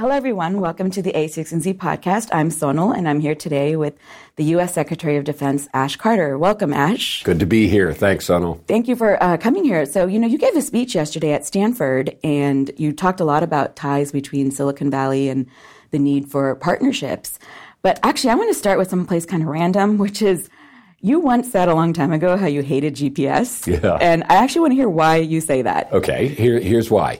Hello, everyone. Welcome to the A16Z podcast. I'm Sonal, and I'm here today with the U.S. Secretary of Defense, Ash Carter. Welcome, Ash. Good to be here. Thanks, Sonal. Thank you for coming here. So, you gave a speech yesterday at Stanford, and you talked a lot about ties between Silicon Valley and the need for partnerships. But actually, I want to start with someplace kind of random, which is you once said a long time ago how you hated GPS. Yeah. And I actually want to hear why you say that. Okay, here's why.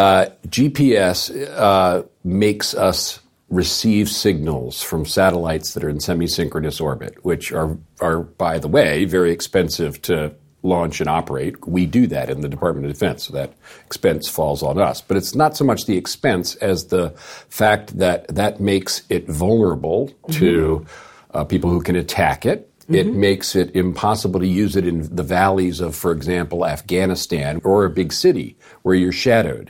GPS makes us receive signals from satellites that are in semi-synchronous orbit, which are, by the way, very expensive to launch and operate. We do that in the Department of Defense, so that expense falls on us. But it's not so much the expense as the fact that makes it vulnerable to people who can attack it. It makes it impossible to use it in the valleys of, for example, Afghanistan or a big city where you're shadowed.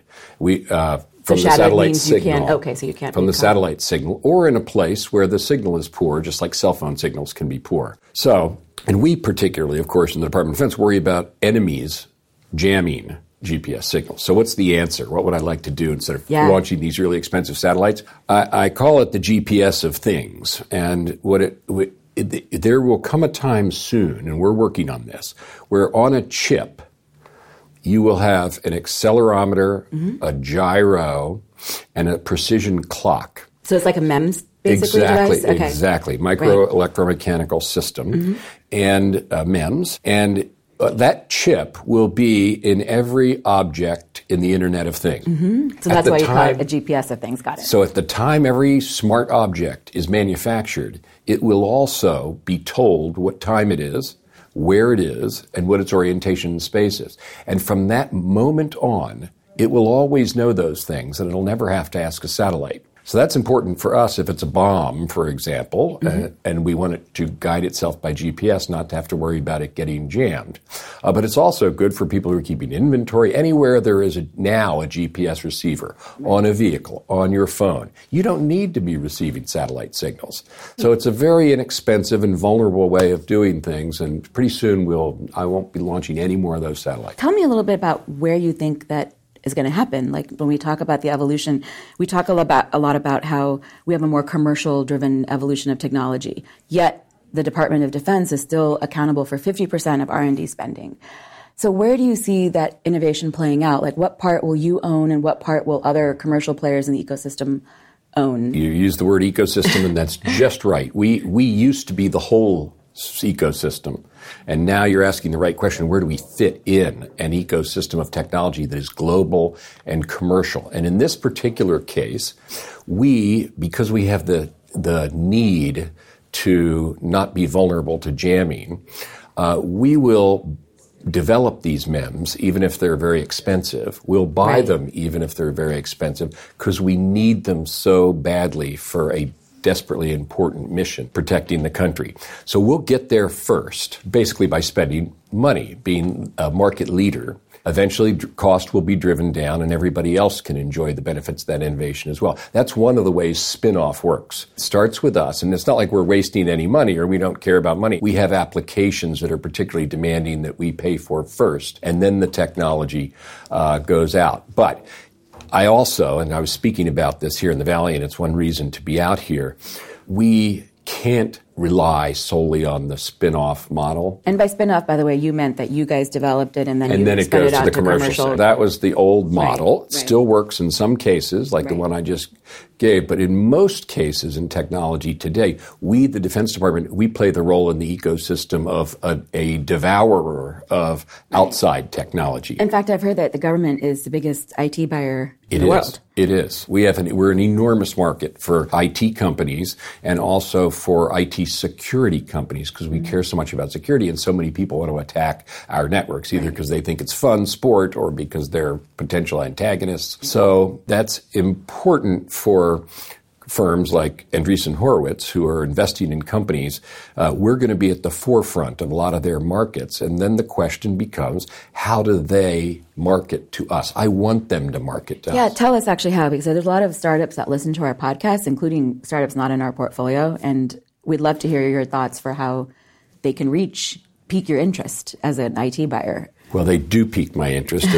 From the satellite signal. So you can't. From the satellite signal, or in a place where the signal is poor, just like cell phone signals can be poor. So, and we particularly, of course, in the Department of Defense, worry about enemies jamming GPS signals. So what's the answer? What would I like to do instead of launching these really expensive satellites? I call it the GPS of things. And there will come a time soon, and we're working on this, where on a chip, you will have an accelerometer, a gyro, and a precision clock. So it's like a MEMS, basically, device? Okay. Exactly. Micro-electromechanical system and MEMS. And that chip will be in every object in the Internet of Things. So that's why you call it a GPS of things. Got it. So at the time every smart object is manufactured, it will also be told what time it is, where it is, and what its orientation in space is. And from that moment on, it will always know those things, and it'll never have to ask a satellite. So that's important for us if it's a bomb, for example, and we want it to guide itself by GPS, not to have to worry about it getting jammed. But it's also good for people who are keeping inventory. Anywhere there is now a GPS receiver, on a vehicle, on your phone, you don't need to be receiving satellite signals. So it's a very inexpensive and vulnerable way of doing things, and pretty soon I won't be launching any more of those satellites. Tell me a little bit about where you think that is going to happen. Like when we talk about the evolution, we talk a lot about how we have a more commercial-driven evolution of technology. Yet the Department of Defense is still accountable for 50% of R&D spending. So where do you see that innovation playing out? Like what part will you own and what part will other commercial players in the ecosystem own? You use the word ecosystem, and that's just right. We used to be the whole ecosystem. And now you're asking the right question, where do we fit in an ecosystem of technology that is global and commercial? And in this particular case, because we have the need to not be vulnerable to jamming, we will develop these MEMS, even if they're very expensive. We'll buy them even if they're very expensive, because we need them so badly for a desperately important mission, protecting the country. So we'll get there first, basically by spending money, being a market leader. Eventually, cost will be driven down, and everybody else can enjoy the benefits of that innovation as well. That's one of the ways spin-off works. It starts with us, and it's not like we're wasting any money or we don't care about money. We have applications that are particularly demanding that we pay for first, and then the technology goes out. But I also, and I was speaking about this here in the Valley, and it's one reason to be out here, we can't rely solely on the spin-off model. And by spin-off, by the way, you meant that you guys developed it and then it goes to the commercial side. That was the old model. Right. It still works in some cases, like the one I just gave. But in most cases in technology today, the Defense Department, we play the role in the ecosystem of a devourer of outside technology. In fact, I've heard that the government is the biggest IT buyer in the world. It is. We're an enormous market for IT companies and also for IT security companies, because we care so much about security, and so many people want to attack our networks, either because they think it's fun sport or because they're potential antagonists. So that's important for firms like Andreessen Horowitz, who are investing in companies. We're going to be at the forefront of a lot of their markets. And then the question becomes, how do they market to us? I want them to market to us. Yeah, tell us actually how, because there's a lot of startups that listen to our podcast, including startups not in our portfolio. And we'd love to hear your thoughts for how they can pique your interest as an IT buyer. Well, they do pique my interest,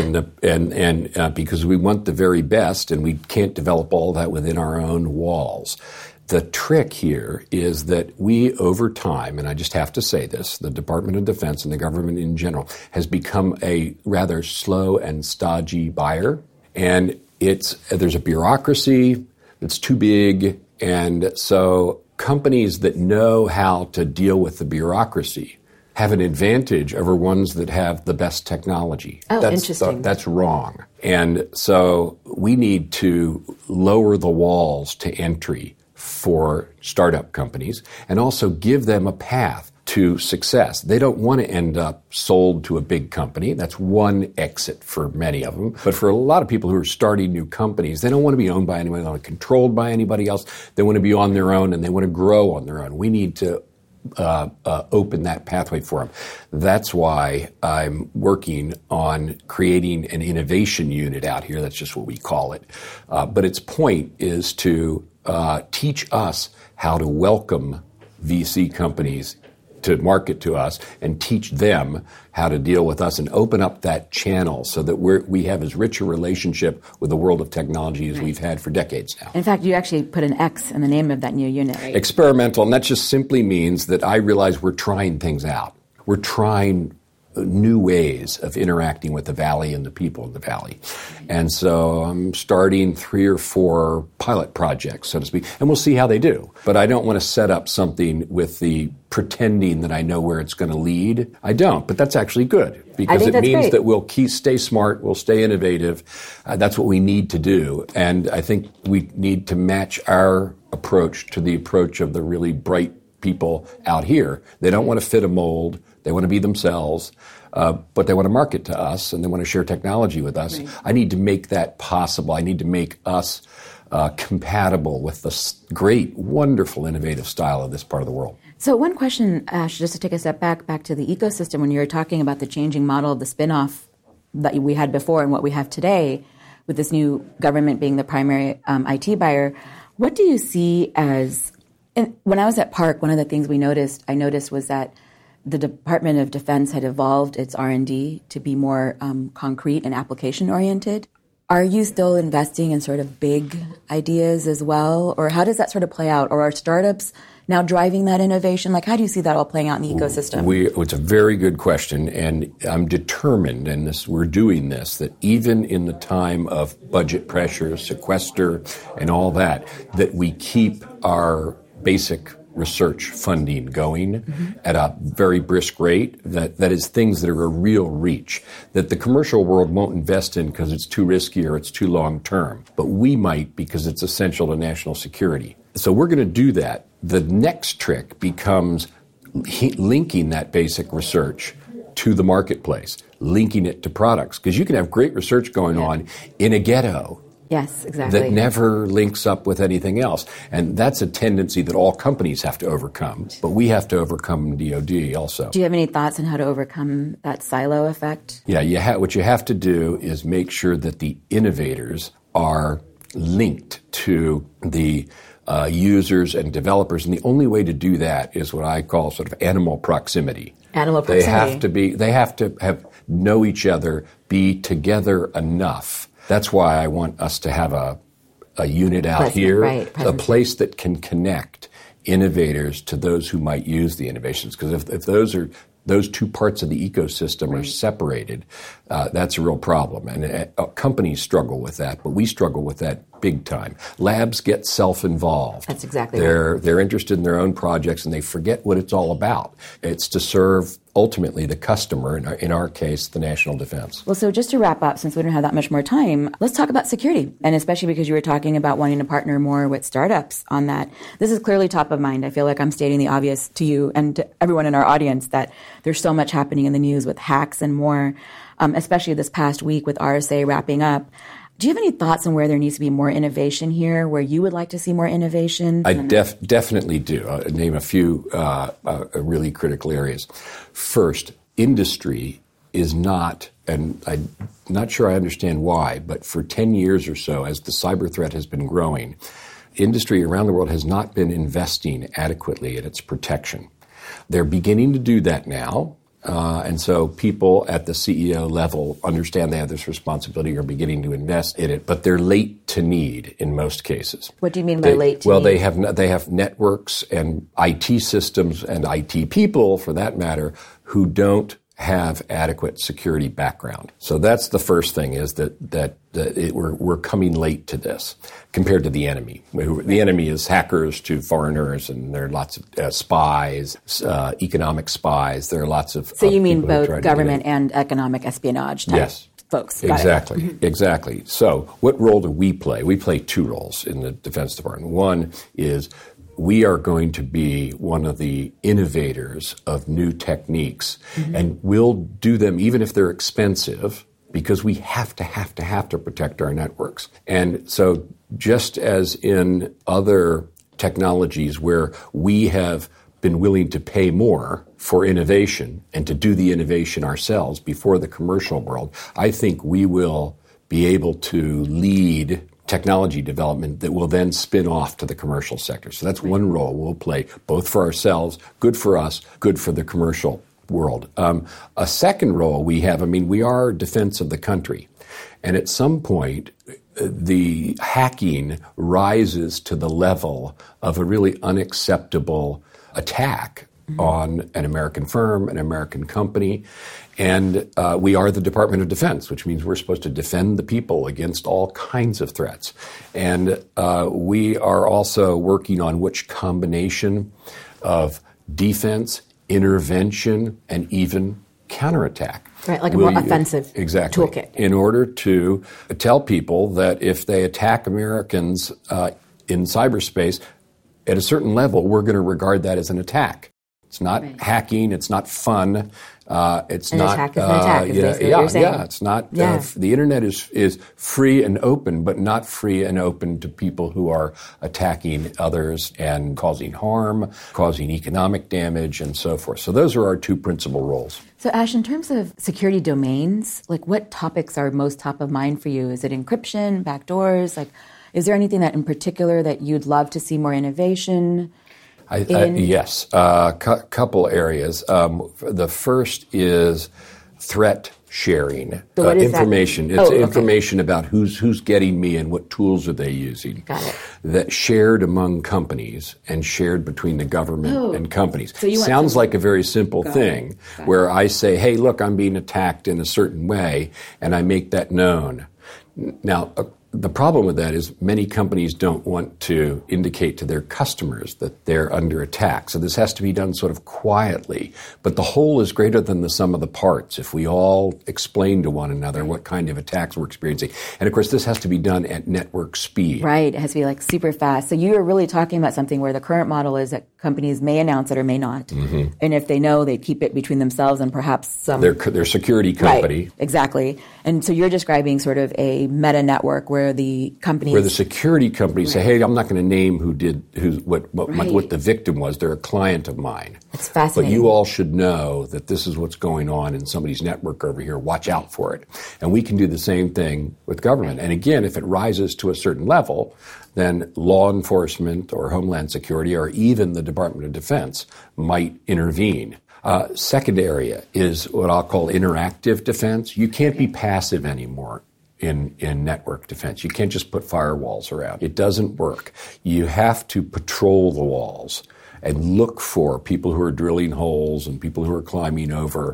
and because we want the very best, and we can't develop all that within our own walls. The trick here is that we, over time, and I just have to say this, the Department of Defense and the government in general has become a rather slow and stodgy buyer. And there's a bureaucracy that's too big. And so companies that know how to deal with the bureaucracy have an advantage over ones that have the best technology. Interesting. That's wrong. And so we need to lower the walls to entry for startup companies and also give them a path to success. They don't want to end up sold to a big company. That's one exit for many of them. But for a lot of people who are starting new companies, they don't want to be owned by anybody, they don't want to be controlled by anybody else. They want to be on their own and they want to grow on their own. We need to open that pathway for them. That's why I'm working on creating an innovation unit out here. That's just what we call it. But its point is to teach us how to welcome VC companies to market to us and teach them how to deal with us and open up that channel so that we have as rich a relationship with the world of technology as we've had for decades now. In fact, you actually put an X in the name of that new unit, right? Experimental, and that just simply means that I realize we're trying things out. We're trying new ways of interacting with the Valley and the people in the Valley. And so I'm starting 3 or 4 pilot projects, so to speak, and we'll see how they do. But I don't want to set up something with the pretending that I know where it's going to lead. I don't, but that's actually good because it means great. that we'll stay smart, we'll stay innovative. That's what we need to do. And I think we need to match our approach to the approach of the really bright people out here. They don't want to fit a mold. They want to be themselves, but they want to market to us and they want to share technology with us. Right. I need to make that possible. I need to make us compatible with the great, wonderful, innovative style of this part of the world. So one question, Ash, just to take a step back to the ecosystem, when you were talking about the changing model of the spinoff that we had before and what we have today, with this new government being the primary IT buyer, what do you see as, and when I was at Park, one of the things I noticed was that the Department of Defense had evolved its R&D to be more concrete and application-oriented. Are you still investing in sort of big ideas as well? Or how does that sort of play out? Or are startups now driving that innovation? Like, how do you see that all playing out in the ecosystem? It's a very good question, and I'm determined, and we're doing this, that even in the time of budget pressure, sequester, and all that we keep our basic research funding going at a very brisk rate, that is things that are a real reach, that the commercial world won't invest in because it's too risky or it's too long term. But we might because it's essential to national security. So we're going to do that. The next trick becomes linking that basic research to the marketplace, linking it to products. Because you can have great research going on in a ghetto. Yes, exactly. That never links up with anything else. And that's a tendency that all companies have to overcome. But we have to overcome DoD also. Do you have any thoughts on how to overcome that silo effect? Yeah, what you have to do is make sure that the innovators are linked to the users and developers. And the only way to do that is what I call sort of animal proximity. Animal proximity. They have to know each other, be together enough. That's why I want us to have a unit out here, a place that can connect innovators to those who might use the innovations. Because if those two parts of the ecosystem are separated, that's a real problem. And companies struggle with that, but we struggle with that big time. Labs get self-involved. That's exactly right. They're interested in their own projects and they forget what it's all about. It's to serve ultimately the customer, in our case, the national defense. Well, so just to wrap up, since we don't have that much more time, let's talk about security. And especially because you were talking about wanting to partner more with startups on that. This is clearly top of mind. I feel like I'm stating the obvious to you and to everyone in our audience that there's so much happening in the news with hacks and more, especially this past week with RSA wrapping up. Do you have any thoughts on where there needs to be more innovation here, where you would like to see more innovation? I definitely do. I'll name a few really critical areas. First, industry is not, and I'm not sure I understand why, but for 10 years or so, as the cyber threat has been growing, industry around the world has not been investing adequately in its protection. They're beginning to do that now. And so people at the CEO level understand they have this responsibility, are beginning to invest in it, but they're late to need in most cases. What do you mean by late to need? Well, they have networks and IT systems and IT people, for that matter, who don't have adequate security background. So that's the first thing, is that we're coming late to this compared to the enemy. The enemy is hackers to foreigners, and there are lots of spies, economic spies. There are lots of So you mean both government and economic espionage type? Yes. Folks. Exactly. Exactly. So what role do we play? We play two roles in the Defense Department. One is we are going to be one of the innovators of new techniques, and we'll do them even if they're expensive, because we have to protect our networks. And so just as in other technologies where we have been willing to pay more for innovation and to do the innovation ourselves before the commercial world, I think we will be able to lead technology development that will then spin off to the commercial sector. So that's one role we'll play, both for ourselves, good for us, good for the commercial world. A second role we have, we are defense of the country. And at some point, the hacking rises to the level of a really unacceptable attack on an American firm, an American company. And we are the Department of Defense, which means we're supposed to defend the people against all kinds of threats. And we are also working on which combination of defense, intervention, and even counterattack. Right, like a more offensive toolkit. In order to tell people that if they attack Americans in cyberspace, at a certain level, we're going to regard that as an attack. It's not hacking. It's not fun. It's an not. Attack is an attack. It's not. The internet is free and open, but not free and open to people who are attacking others and causing harm, causing economic damage, and so forth. So those are our two principal roles. So, Ash, in terms of security domains, what topics are most top of mind for you? Is it encryption, backdoors? Is there anything that in particular that you'd love to see more innovation? Yes, couple areas. The first is threat sharing. So what is information. That? It's information about who's getting me and what tools are they using. Got it. That shared among companies and shared between the government and companies. So sounds like a very simple thing where I say, hey, look, I'm being attacked in a certain way, and I make that known. Now, the problem with that is many companies don't want to indicate to their customers that they're under attack. So this has to be done sort of quietly. But the whole is greater than the sum of the parts if we all explain to one another what kind of attacks we're experiencing. And of course, this has to be done at network speed. Right. It has to be super fast. So you are really talking about something where the current model is that companies may announce it or may not. Mm-hmm. And if they know, they keep it between themselves and perhaps some... Their security company. Right. Exactly. And so you're describing sort of a meta network where the companies... Where the security companies say, hey, I'm not going to name what the victim was. They're a client of mine. It's fascinating. But you all should know that this is what's going on in somebody's network over here. Watch out for it. And we can do the same thing with government. And again, if it rises to a certain level, then law enforcement or Homeland Security or even the Department of Defense might intervene. Second area is what I'll call interactive defense. You can't be passive anymore in network defense. You can't just put firewalls around. It doesn't work. You have to patrol the walls and look for people who are drilling holes and people who are climbing over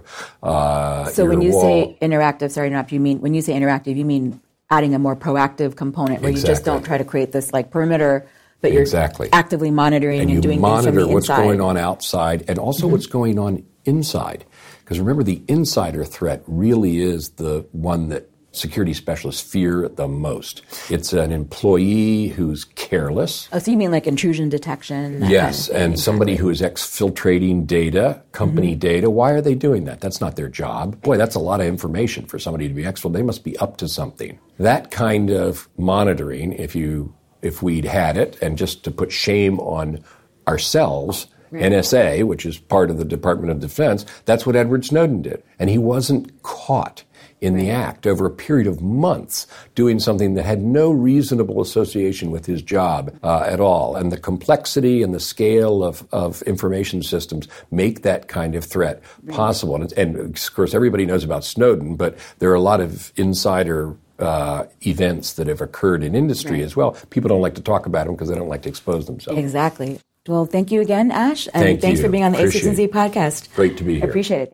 So when you say interactive, sorry to interrupt, when you say interactive, you mean adding a more proactive component where you just don't try to create this perimeter, but you're actively monitoring and doing things from the inside. And you monitor what's going on outside and also what's going on inside. Because remember, the insider threat really is the one that security specialists fear the most. It's an employee who's careless. Oh, so you mean like intrusion detection? Yes, and somebody who is exfiltrating data, company data. Why are they doing that? That's not their job. Boy, that's a lot of information for somebody to be exfiltrated. They must be up to something. That kind of monitoring, if we'd had it, and just to put shame on ourselves, NSA, which is part of the Department of Defense, that's what Edward Snowden did. And he wasn't caught. in the act over a period of months, doing something that had no reasonable association with his job at all. And the complexity and the scale of information systems make that kind of threat possible. And of course, everybody knows about Snowden, but there are a lot of insider events that have occurred in industry as well. People don't like to talk about them because they don't like to expose themselves. Exactly. Well, thank you again, Ash. And thanks for being on the A6Z podcast. Great to be here. Appreciate it.